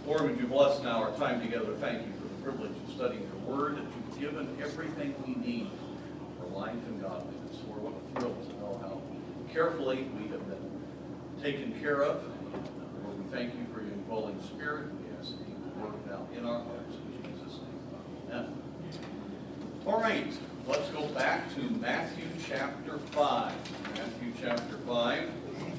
Lord, would you bless now our time together. Thank you for the privilege of studying your word, that you've given everything we need for life and godliness. Lord, what a thrill to know how carefully we have been taken care of. Lord, we thank you for your indwelling spirit. We ask that you would work now in our hearts. In Jesus' name, amen. All right, let's go back to Matthew chapter 5. Matthew chapter 5.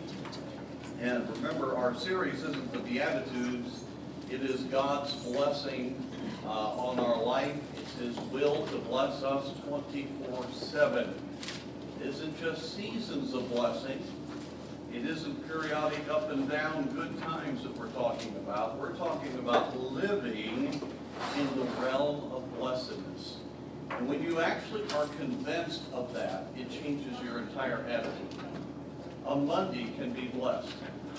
And remember, our series isn't the Beatitudes. It is God's blessing on our life. It's His will to bless us 24/7. It isn't just seasons of blessing. It isn't periodic up and down good times that we're talking about. We're talking about living in the realm of blessedness. And when you actually are convinced of that, it changes your entire attitude. A Monday can be blessed.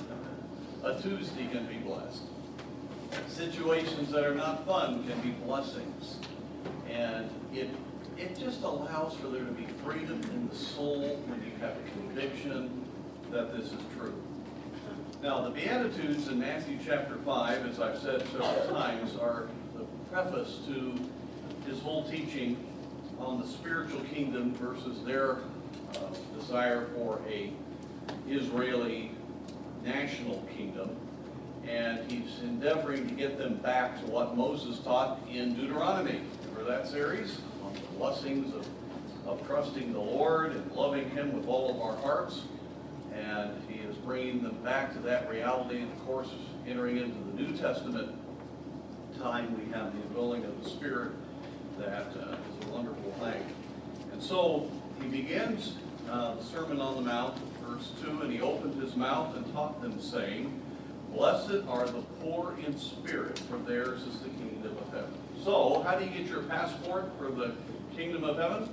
A Tuesday can be blessed. Situations that are not fun can be blessings. And it just allows for there to be freedom in the soul when you have a conviction that this is true. Now, the Beatitudes in Matthew chapter 5, as I've said several times, are the preface to his whole teaching on the spiritual kingdom versus their desire for a Israeli national kingdom. And he's endeavoring to get them back to what Moses taught in Deuteronomy. Remember that series? On the blessings of trusting the Lord and loving Him with all of our hearts. And he is bringing them back to that reality. And of course, entering into the New Testament time, we have the indwelling of the Spirit. That is a wonderful thing. And so he begins the Sermon on the Mount, verse 2, and he opened his mouth and taught them, saying, "Blessed are the poor in spirit, for theirs is the kingdom of heaven." So, how do you get your passport for the kingdom of heaven?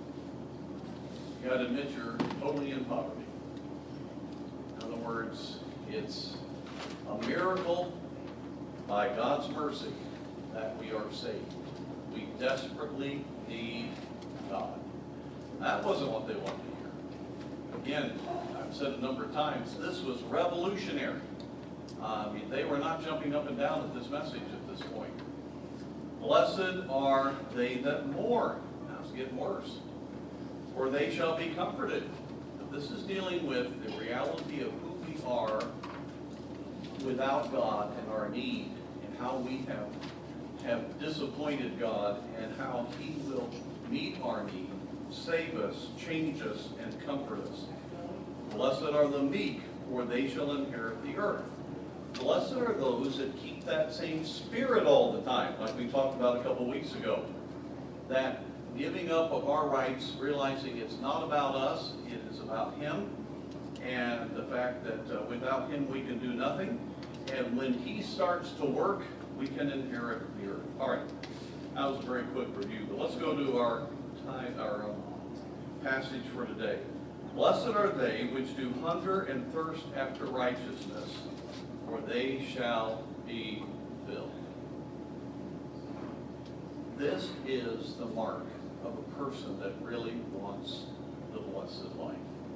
You got to admit you're totally in poverty. In other words, it's a miracle by God's mercy that we are saved. We desperately need God. That wasn't what they wanted to hear. Again, I've said a number of times, this was revolutionary. They were not jumping up and down at this message at this point. Blessed are they that mourn. Now it's getting worse. For they shall be comforted. Now, this is dealing with the reality of who we are without God and our need, and how we have disappointed God, and how He will meet our need, save us, change us, and comfort us. Blessed are the meek, for they shall inherit the earth. Blessed are those that keep that same spirit all the time, like we talked about a couple weeks ago. That giving up of our rights, realizing it's not about us, it is about Him, and the fact that without Him we can do nothing. And when He starts to work, we can inherit the earth. All right, that was a very quick review, but let's go to our passage for today. Blessed are they which do hunger and thirst after righteousness, for they shall be filled. This is the mark of a person that really wants the blessed life.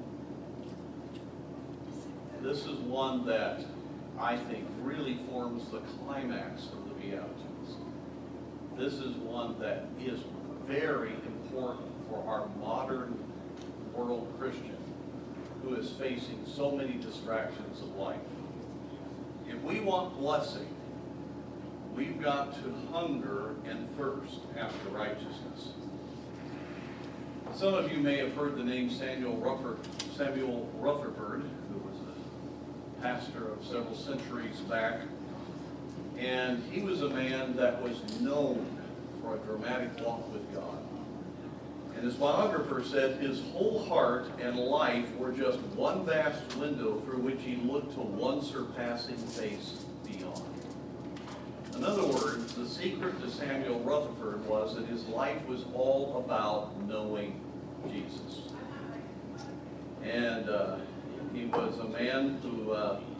This is one that I think really forms the climax of the Beatitudes. This is one that is very important for our modern world Christian who is facing so many distractions of life. If we want blessing, we've got to hunger and thirst after righteousness. Some of you may have heard the name Samuel Rutherford, who was a pastor of several centuries back. And he was a man that was known for a dramatic walk with God. And his biographer said his whole heart and life were just one vast window through which he looked to one surpassing face beyond. In other words, the secret to Samuel Rutherford was that his life was all about knowing Jesus. And he was a man who,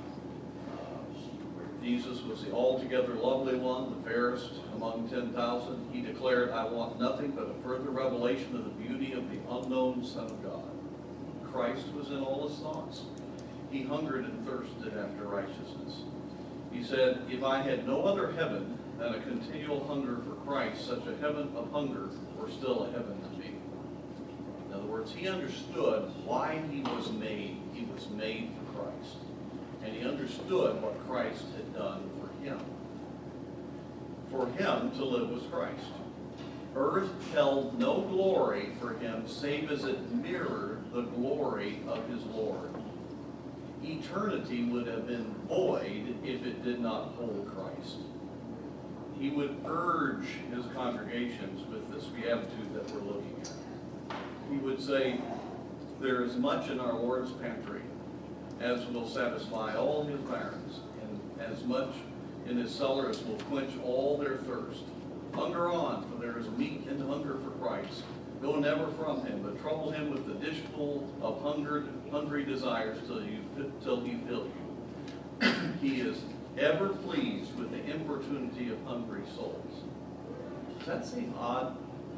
Jesus was the altogether lovely one, the fairest among 10,000. He declared, "I want nothing but a further revelation of the beauty of the unknown Son of God." Christ was in all his thoughts. He hungered and thirsted after righteousness. He said, if I had no other heaven than a continual hunger for Christ, such a heaven of hunger were still a heaven to me. In other words, he understood why he was made. He was made for Christ. And he understood what Christ had done for him. For him to live was Christ. Earth held no glory for him, save as it mirrored the glory of his Lord. Eternity would have been void if it did not hold Christ. He would urge his congregations with this beatitude that we're looking at. He would say, there is much in our Lord's pantry as will satisfy all his barons, and as much in his cellar as will quench all their thirst. Hunger on, for there is meat and hunger for Christ. Go never from him, but trouble him with the dishful of hungry desires till he fill you. He is ever pleased with the importunity of hungry souls. Does that seem odd?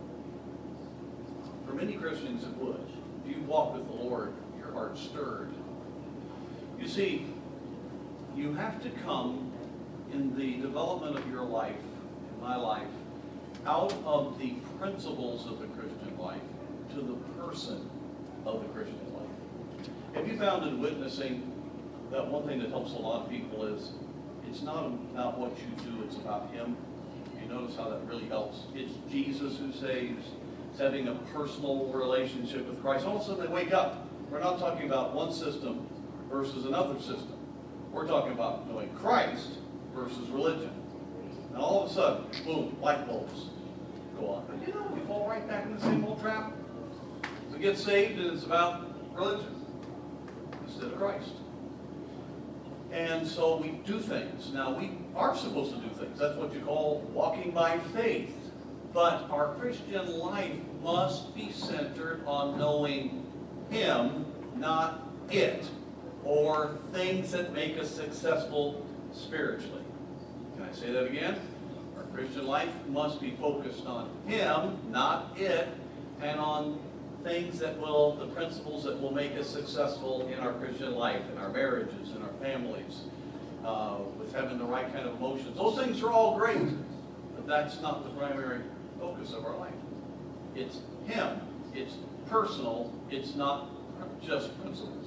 For many Christians it would. If you walk with the Lord, your heart's stirred. You see, you have to come in the development of your life, in my life, out of the principles of the Christian life to the person of the Christian life. Have you found in witnessing that one thing that helps a lot of people is it's not about what you do, it's about him? You notice how that really helps? It's Jesus who saves. It's having a personal relationship with Christ. All of a sudden they wake up. We're not talking about one system versus another system. We're talking about knowing Christ versus religion. And all of a sudden, boom, light bulbs go on. But you know, we fall right back in the same old trap. We get saved and it's about religion instead of Christ. And so we do things. Now, we are supposed to do things. That's what you call walking by faith. But our Christian life must be centered on knowing him, not it, or things that make us successful spiritually. Can I say that again? Our Christian life must be focused on him, not it, and on things that will, the principles that will make us successful in our Christian life, in our marriages, in our families, with having the right kind of emotions. Those things are all great, but that's not the primary focus of our life. It's him. It's personal. It's not just principles.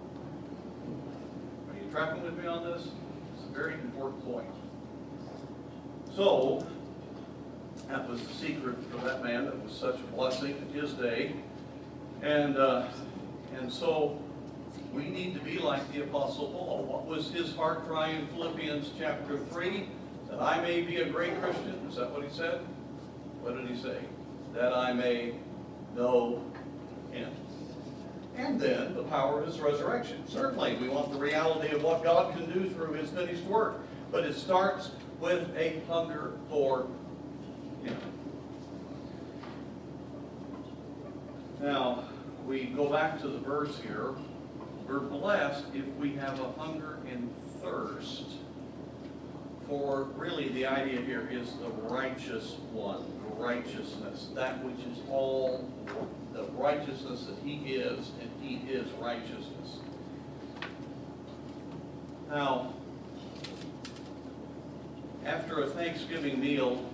Are you tracking with me on this? It's a very important point. So, that was the secret for that man. That was such a blessing in his day. And so, we need to be like the Apostle Paul. What was his heart cry in Philippians chapter 3? That I may be a great Christian. Is that what he said? What did he say? That I may know him. And then the power of his resurrection. Certainly, we want the reality of what God can do through his finished work. But it starts with a hunger for him. Now, we go back to the verse here. We're blessed if we have a hunger and thirst for, really the idea here is the righteous one, the righteousness, that which is all the righteousness that he is, and he is righteousness. Now, after a Thanksgiving meal,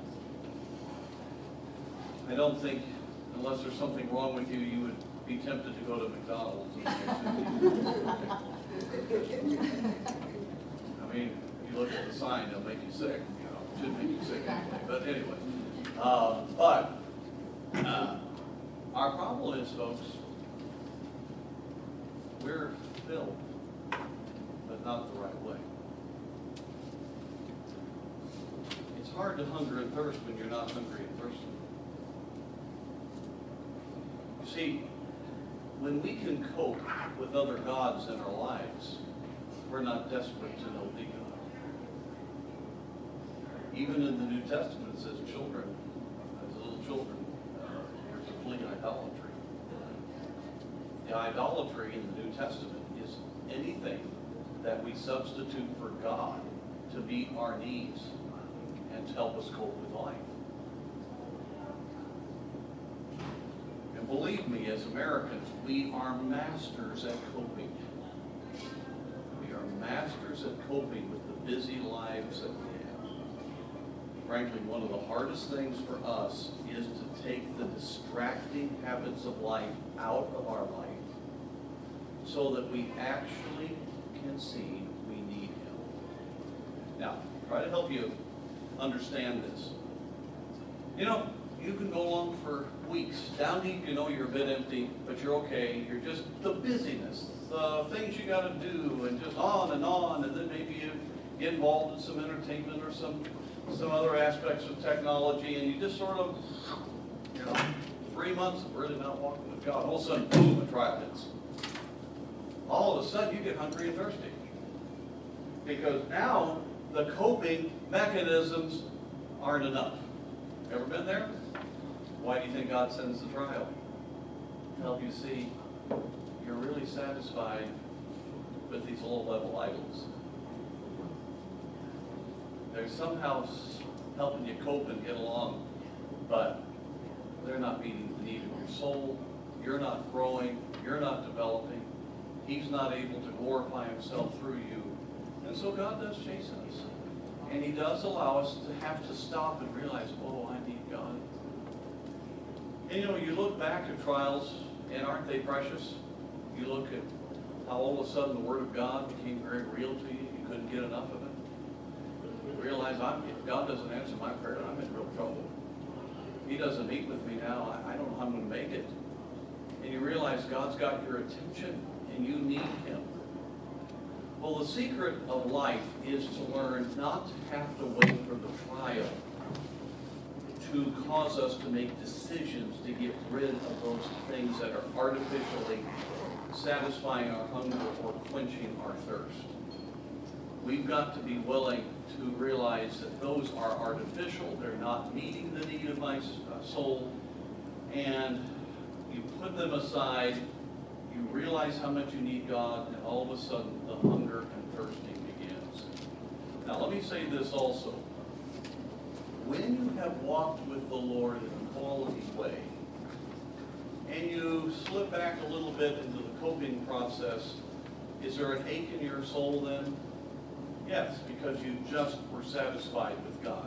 I don't think, unless there's something wrong with you, you would be tempted to go to McDonald's. I mean, if you look at the sign, it'll make you sick. You know, it should make you sick anyway. But anyway, our problem is, folks, we're filled, but not the right way. It's hard to hunger and thirst when you're not hungry and thirsty. You see, when we can cope with other gods in our lives, we're not desperate to know the God. Even in the New Testament, it says children, as little children, are to flee idolatry. The idolatry in the New Testament is anything that we substitute for God to meet our needs and to help us cope with life. And believe me, as Americans, we are masters at coping. We are masters at coping with the busy lives that we have. Frankly, one of the hardest things for us is to take the distracting habits of life out of our life so that we actually can see we need Him. Now, try to help you understand this. You know, you can go along for weeks. Down deep, you know you're a bit empty, but you're okay. You're just the busyness, the things you got to do, and just on, and then maybe you get involved in some entertainment or some other aspects of technology, and you just sort of, 3 months of really not walking with God. All of a sudden, boom, a trial hits. All of a sudden, you get hungry and thirsty. Because now, the coping mechanisms aren't enough. Ever been there? Why do you think God sends the trial? To help you see you're really satisfied with these low-level idols. They're somehow helping you cope and get along, but they're not meeting the need of your soul. You're not growing. You're not developing. He's not able to glorify Himself through you. And so God does chasten us. And He does allow us to have to stop and realize, oh, I need God. And you look back at trials, and aren't they precious? You look at how all of a sudden the Word of God became very real to you. You couldn't get enough of it. You realize if God doesn't answer my prayer, I'm in real trouble. He doesn't meet with me now. I don't know how I'm going to make it. And you realize God's got your attention, and you need Him. Well, the secret of life is to learn not to have to wait for the trial to cause us to make decisions to get rid of those things that are artificially satisfying our hunger or quenching our thirst. We've got to be willing to realize that those are artificial. They're not meeting the need of my soul. And you put them aside. You realize how much you need God, and all of a sudden the hunger and thirsting begins. Now let me say this also. When you have walked with the Lord in a quality way, and you slip back a little bit into the coping process, is there an ache in your soul then? Yes, because you just were satisfied with God.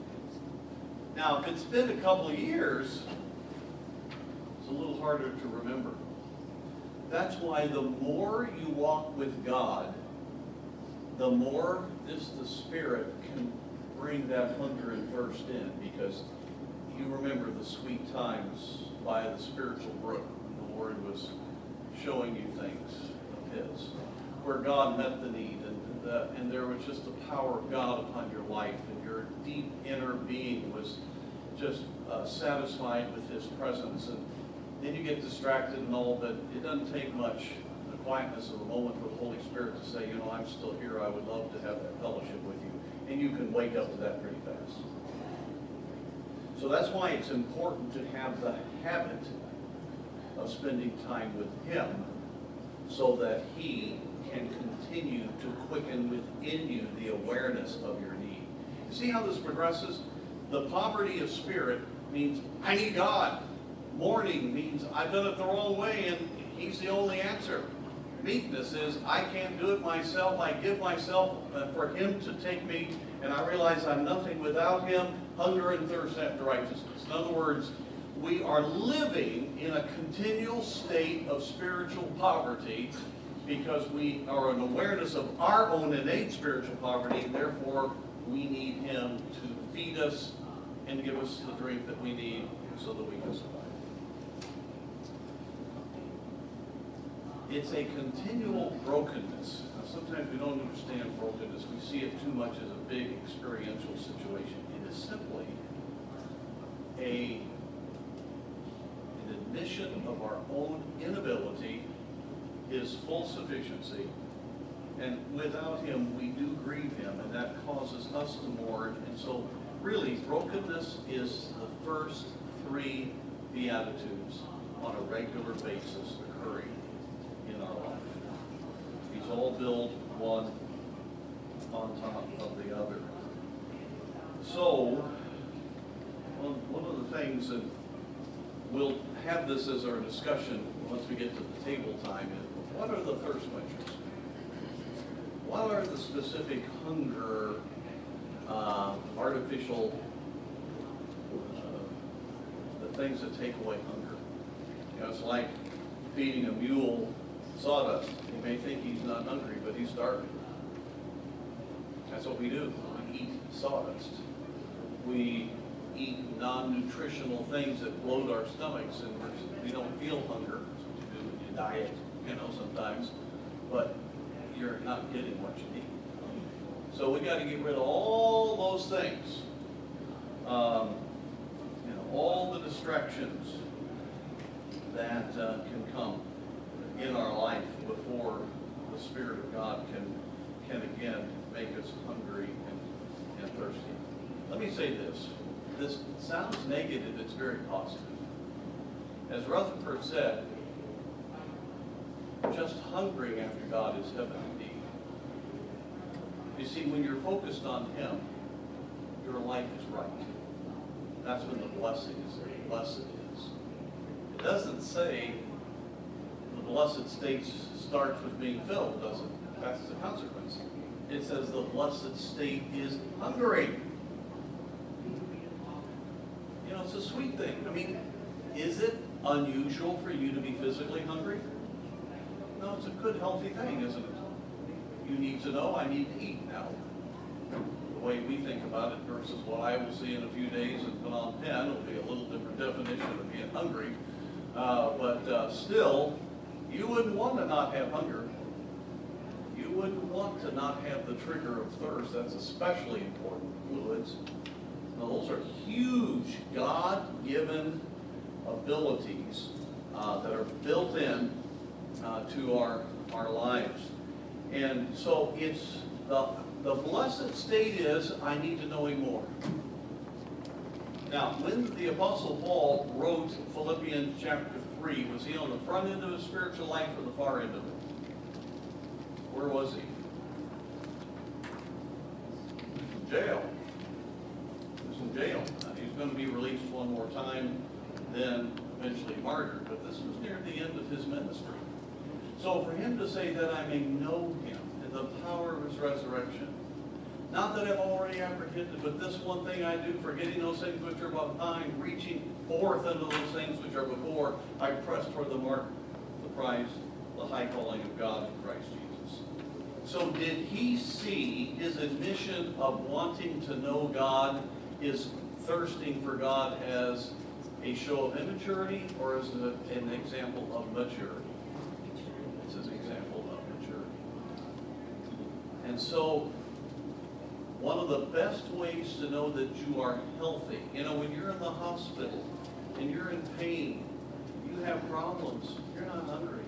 Now, if it's been a couple of years, it's a little harder to remember. That's why the more you walk with God, the more the Spirit can bring that hunger and thirst in, because you remember the sweet times by the spiritual brook when the Lord was showing you things of His, where God met the need, and there was just the power of God upon your life, and your deep inner being was just satisfied with His presence. And then you get distracted and all, but it doesn't take much, the quietness of a moment for the Holy Spirit to say, I'm still here. I would love to have that fellowship with you. And you can wake up to that pretty fast. So that's why it's important to have the habit of spending time with Him so that He can continue to quicken within you the awareness of your need. You see how this progresses? The poverty of spirit means, I need God. Mourning means, I've done it the wrong way and He's the only answer. Meekness is, I can't do it myself. I give myself for Him to take me, and I realize I'm nothing without Him. Hunger and thirst after righteousness. In other words, we are living in a continual state of spiritual poverty because we are an awareness of our own innate spiritual poverty, and therefore we need Him to feed us and give us the drink that we need so that we can survive. It's a continual brokenness. Now, sometimes we don't understand brokenness. We see it too much as a big experiential situation. It is simply an admission of our own inability, His full sufficiency, and without Him we do grieve Him, and that causes us to mourn. And so really brokenness is the first 3 Beatitudes on a regular basis occurring in our life. These all build one on top of the other. So, one of the things that we'll have this as our discussion once we get to the table time is, what are the thirst quenchers? what are the specific hunger, artificial, the things that take away hunger? You know, it's like feeding a mule sawdust. He may think he's not hungry, but he's starving. That's what we do. We eat sawdust. We eat non-nutritional things that bloat our stomachs, and we don't feel hunger. That's what you do when you diet, you know, sometimes. But you're not getting what you need. So we got to get rid of all those things. You know, all the distractions that can come in our life before the Spirit of God can again make us hungry and thirsty. Let me say this. This sounds negative, it's very positive. As Rutherford said, just hungering after God is heaven indeed. You see, when you're focused on Him, your life is right. That's when the blessing is blessed is. It doesn't say the blessed state starts with being filled, does it? That's the consequence. It says the blessed state is hungering. You know, it's a sweet thing. I mean, is it unusual for you to be physically hungry? No, it's a good, healthy thing, isn't it? You need to know I need to eat now. The way we think about it versus what I will see in a few days and put on pen will be a little different definition of being hungry. But still, you wouldn't want to not have hunger. You wouldn't want to not have the trigger of thirst. That's especially important. Fluids. Now, those are huge God-given abilities that are built in to our lives. And so it's the blessed state is, I need to know Him more. Now, when the Apostle Paul wrote Philippians chapter 3, was he on the front end of his spiritual life or the far end of it? Where was he? In jail. He was in jail. He's going to be released one more time, then eventually martyred. But this was near the end of his ministry. So for him to say that I may know Him and the power of His resurrection, not that I've already apprehended, but this one thing I do, forgetting those things which are behind, reaching forth unto those things which are before, I press toward the mark, the prize, the high calling of God in Christ Jesus. So did he see his admission of wanting to know God, his thirsting for God, as a show of immaturity or as an example of maturity? It's an example of maturity. And so one of the best ways to know that you are healthy, you know, when you're in the hospital and you're in pain, you have problems, you're not hungry.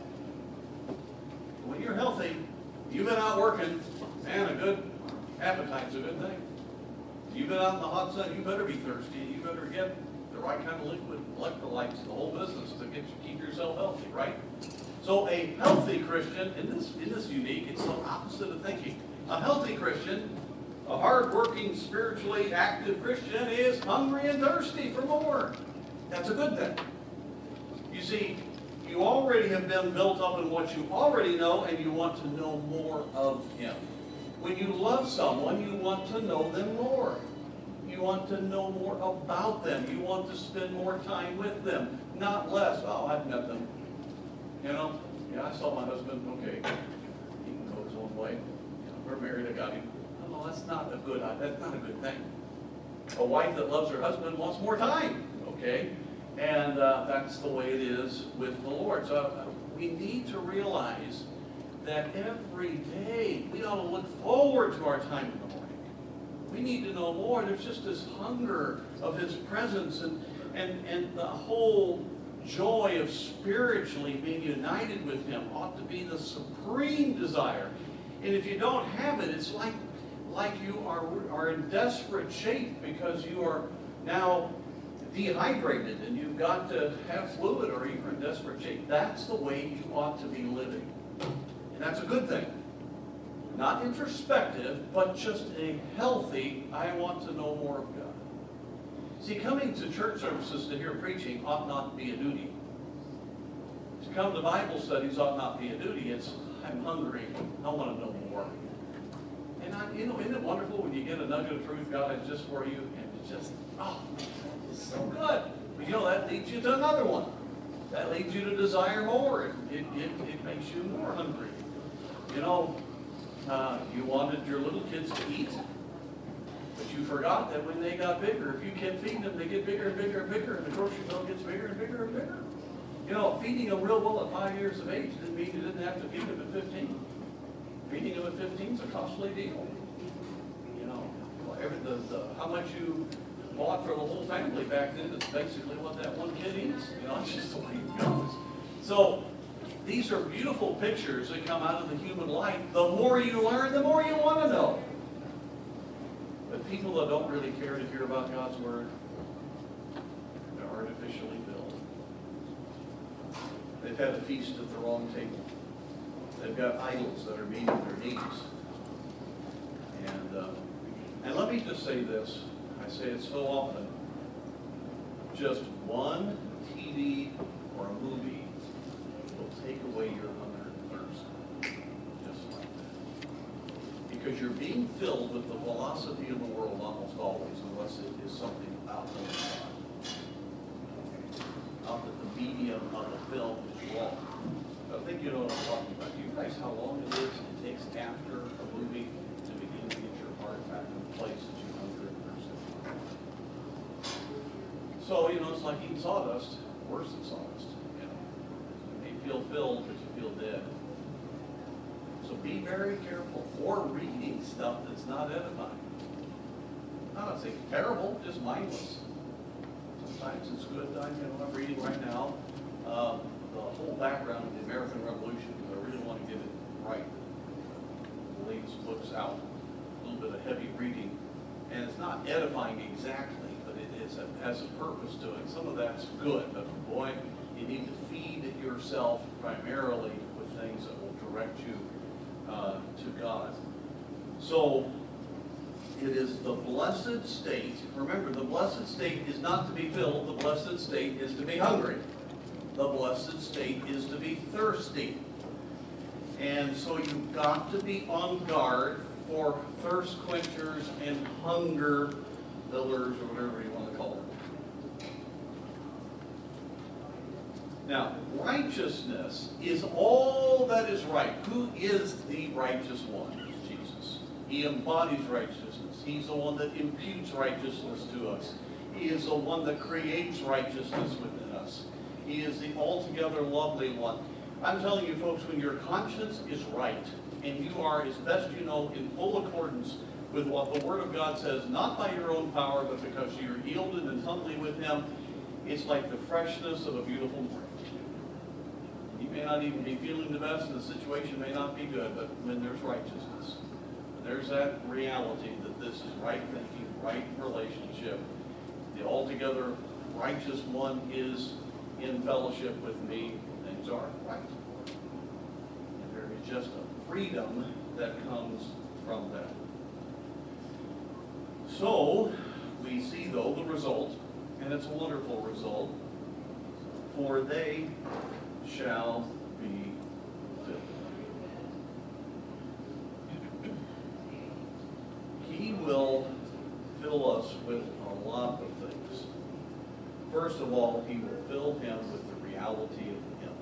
When you're healthy, you've been out working, man, a good appetite's a good thing. You've been out in the hot sun, you better be thirsty. You better get the right kind of liquid, electrolytes, the whole business to keep yourself healthy, right? So a healthy Christian, in this unique, it's the opposite of thinking. A healthy Christian, a hard-working, spiritually active Christian is hungry and thirsty for more. That's a good thing. You see, you already have been built up in what you already know, and you want to know more of Him. When you love someone, you want to know them more. You want to know more about them. You want to spend more time with them, not less. Oh, I've met them. You know, yeah, I saw my husband. Okay, he can go his own way. You know, we're married. I got him. No, that's not a good thing. A wife that loves her husband wants more time. Okay, and that's the way it is with the Lord. So we need to realize that every day we ought to look forward to our time in the morning. We need to know more. There's just this hunger of His presence and the whole joy of spiritually being united with Him ought to be the supreme desire. And if you don't have it, it's like you are in desperate shape because you are now dehydrated and you've got to have fluid or you're in desperate shape. That's the way you ought to be living. And that's a good thing. Not introspective, but just a healthy, I want to know more of God. See, coming to church services to hear preaching ought not be a duty. To come to Bible studies ought not be a duty. It's I'm hungry. I want to know more. And isn't it wonderful when you get a nugget of truth God has just for you, and it's just, oh, it's so good. But that leads you to another one. That leads you to desire more. It makes you more hungry. You wanted your little kids to eat, but you forgot that when they got bigger, if you kept feeding them, they get bigger and bigger and bigger, and the grocery bill gets bigger and bigger and bigger. Feeding them real well at 5 years of age didn't mean you didn't have to feed them at 15. Feeding them at 15 is a costly deal. How much you bought for the whole family back then is basically what that one kid eats. It's just the way it goes. So these are beautiful pictures that come out of the human life. The more you learn, the more you want to know. But people that don't really care to hear about God's Word, they're artificially filled. They've had a feast at the wrong table. They've got idols that are meeting their needs. And let me just say this. I say it so often. Just one TV or a movie will take away your hunger and thirst. Just like that. Because you're being filled with the philosophy of the world almost always, unless it is something out of God. Not that the medium of the film is wrong. I think you know what I'm talking about. Do you realize how long it is it takes after a movie to begin to get your heart back in the place that you hunger and thirsted? So, it's like eating sawdust, worse than sawdust. You may feel filled, but you feel dead. So be very careful. Or reading stuff that's not edifying. I'm not saying terrible, just mindless. Sometimes it's good. I'm reading right now the whole background of the American Revolution, because I really want to get it right. The latest book's out. A little bit of heavy reading. And it's not edifying exactly, but it has a purpose to it. Some of that's good, but boy, you need to feed yourself primarily with things that will direct you to God. So, it is the blessed state. Remember, the blessed state is not to be filled. The blessed state is to be hungry. The blessed state is to be thirsty. And so you've got to be on guard for thirst quenchers and hunger fillers, or whatever you want to call them. Now, righteousness is all that is right. Who is the righteous one? Jesus. He embodies righteousness. He's the one that imputes righteousness to us. He is the one that creates righteousness within us. He is the altogether lovely one. I'm telling you, folks, when your conscience is right, and you are, as best you know, in full accordance with what the Word of God says, not by your own power, but because you're yielded and humbly with Him, it's like the freshness of a beautiful morning. You may not even be feeling the best, and the situation may not be good, but when there's righteousness, there's that reality that this is right thinking, right relationship. The altogether righteous one is in fellowship with me. Things are right. And there is just a freedom that comes from that. So, we see, though, the result, and it's a wonderful result. For they shall be filled. He will fill us with a lot of things. First of all, He will fill him with the reality of Him.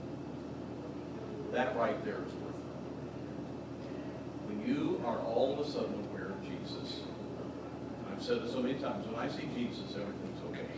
That right there is worth it. When you are all of a sudden aware of Jesus, and I've said it so many times, when I see Jesus, everything's okay.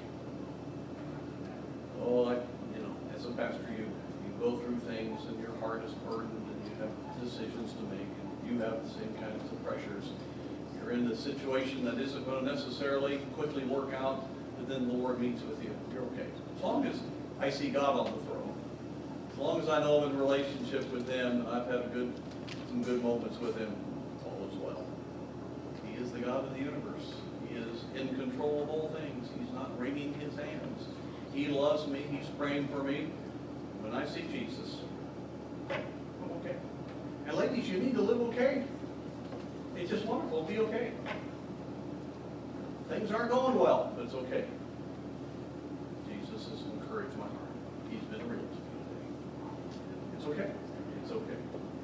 Oh, as a pastor, you go through things and your heart is burdened and you have decisions to make and you have the same kinds of pressures. You're in a situation that isn't going to necessarily quickly work out, but then the Lord meets with you. You're okay. As long as I see God on the throne, as long as I know I'm in relationship with Him, I've had some good moments with Him, all is well. He is the God of the universe. He is in control of all things. He's not wringing His hands. He loves me. He's praying for me. When I see Jesus, I'm okay. And ladies, you need to live okay. It's just wonderful. Be okay. Things aren't going well, but it's okay. Jesus has encouraged my heart. He's been real to me today. It's okay. It's okay.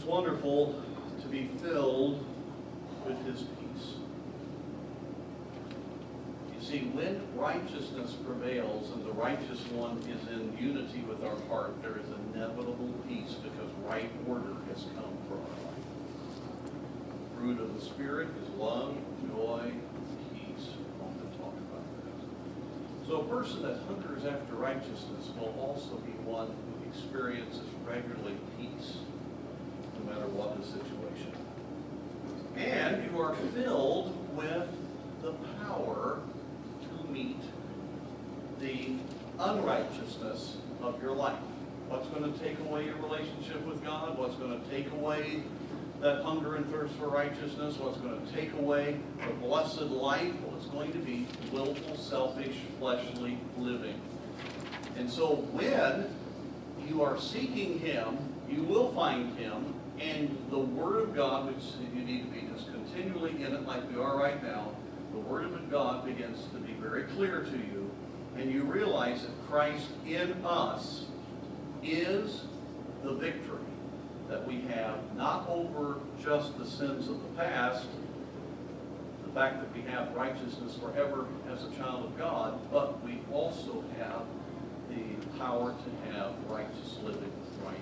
wonderful to be filled with His peace. You see, when righteousness prevails and the righteous one is in unity with our heart, there is inevitable peace because right order has come for our life. The fruit of the Spirit is love, joy, peace. We want to talk about that. So a person that hungers after righteousness will also be one who experiences regularly peace, no matter what the situation. And you are filled with the power to meet the unrighteousness of your life. What's going to take away your relationship with God? What's going to take away that hunger and thirst for righteousness? What's going to take away the blessed life? Well, it's going to be willful, selfish, fleshly living. And so when you are seeking Him, you will find Him, and the Word of God, which you need to be just continually in it like we are right now, the Word of God begins to be very clear to you, and you realize that Christ in us is the victory that we have, not over just the sins of the past, the fact that we have righteousness forever as a child of God, but we also have the power to have righteous living right.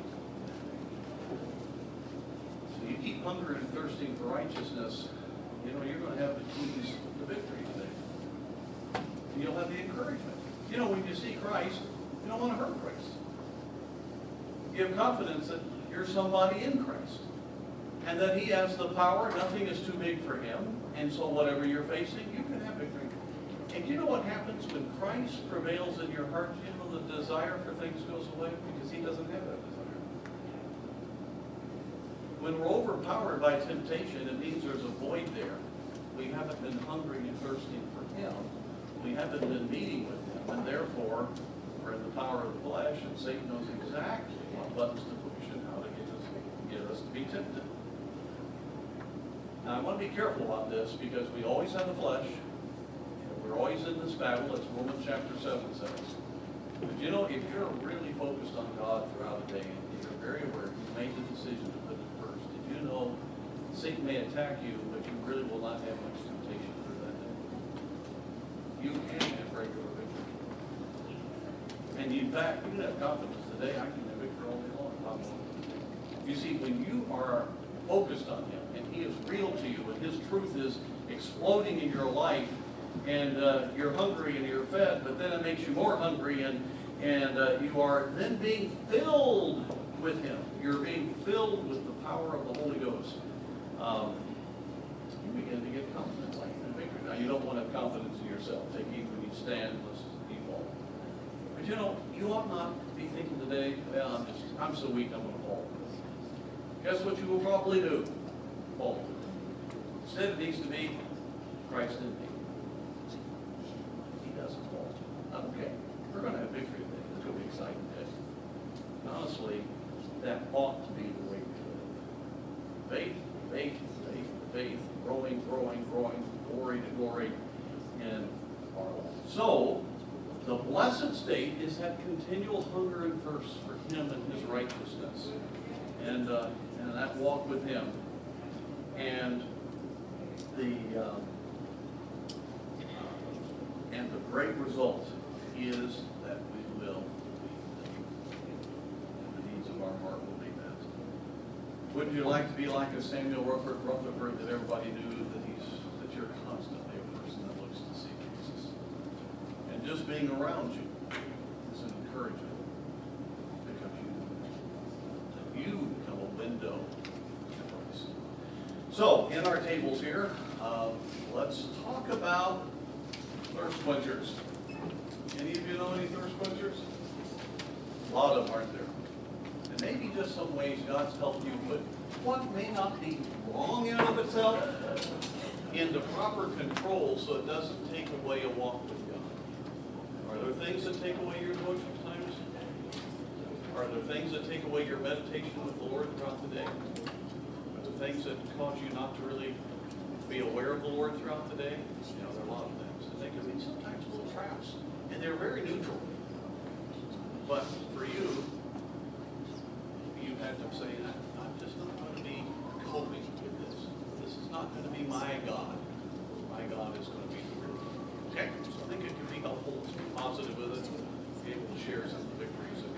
So you keep hungering and thirsting for righteousness, you know, you're going to have the keys to victory today. And you'll have the encouragement. You know, when you see Christ, you don't want to hurt Christ. You have confidence that you're somebody in Christ. And that He has the power, nothing is too big for Him. And so whatever you're facing, you can have victory. And you know what happens when Christ prevails in your heart? You know, the desire for things goes away because He doesn't have that desire. When we're overpowered by temptation, it means there's a void there. We haven't been hungering and thirsting for Him. We haven't been meeting with Him. And therefore, we're in the power of the flesh, and Satan knows exactly what buttons to push and how to get us to be tempted. Now, I want to be careful about this because we always have the flesh. We're always in this battle, as Romans chapter 7 says. But you know, if you're really focused on God throughout the day, and you're very aware, you made the decision to put it first, did you know Satan may attack you, but you really will not have much temptation for that day? You can have regular victory. And in fact, you can have confidence today, I can have victory all day long. You see, when you are focused on Him, and He is real to you, and His truth is exploding in your life, and you're hungry and you're fed, but then it makes you more hungry, and you are then being filled with Him. You're being filled with the power of the Holy Ghost. You begin to get confidence like in victory. Now, you don't want to have confidence in yourself. Take heed when you stand, lest you fall. But you know, you ought not be thinking today, well, I'm so weak, I'm going to fall. Guess what you will probably do? Fall. Instead, it needs to be Christ in me. He doesn't fall. Okay, we're going to have victory today. It's going to be an exciting day. And honestly, that ought to be the way we live. Faith, faith, faith, faith, growing, growing, growing, glory to glory in our lives. So, the blessed state is that continual hunger and thirst for Him and His righteousness. And that walk with Him. And the great result is that we will be and the needs of our heart will be met. Wouldn't you like to be like a Samuel Rutherford, that everybody knew that you're constantly a person that looks to see Jesus? And just being around you is an encouragement because you become a window to Christ. So, in our tables here, let's talk about thirst quenchers. Any of you know any thirst quenchers? A lot of them aren't there. And maybe just some ways God's helped you put what may not be wrong in and of itself into proper control so it doesn't take away a walk with God. Are there things that take away your devotional times? Are there things that take away your meditation with the Lord throughout the day? Are there things that cause you not to really be aware of the Lord throughout the day? You know, there are a lot of things. And they can be sometimes little traps. And they're very neutral. But for you, you've had to say, I'm just not going to be coping with this. This is not going to be my God. My God is going to be the real. Okay, so I think it can be helpful to be positive with it, be able to share some of the victories that